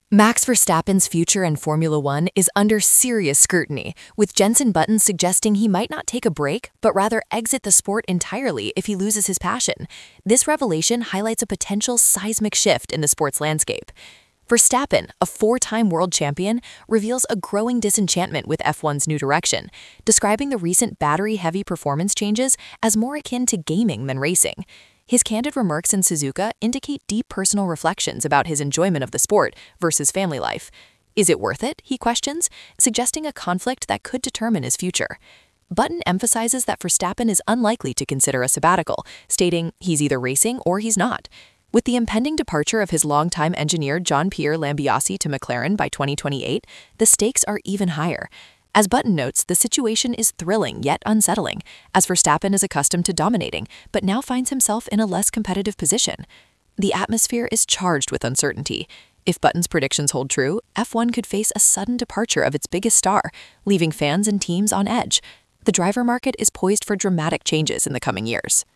Max Verstappen's future in Formula One is under serious scrutiny, with Jensen Button suggesting he might not take a break, but rather exit the sport entirely if he loses his passion. This revelation highlights a potential seismic shift in the sport's landscape. Verstappen, a four-time world champion, reveals a growing disenchantment with F1's new direction, describing the recent battery-heavy performance changes as more akin to gaming than racing. His candid remarks in Suzuka indicate deep personal reflections about his enjoyment of the sport versus family life. Is it worth it? He questions, suggesting a conflict that could determine his future. Button emphasizes that Verstappen is unlikely to consider a sabbatical, stating he's either racing or he's not. With the impending departure of his longtime engineer Jean-Pierre Lambiase to McLaren by 2028, the stakes are even higher. As Button notes, the situation is thrilling yet unsettling, as Verstappen is accustomed to dominating, but now finds himself in a less competitive position. The atmosphere is charged with uncertainty. If Button's predictions hold true, F1 could face a sudden departure of its biggest star, leaving fans and teams on edge. The driver market is poised for dramatic changes in the coming years.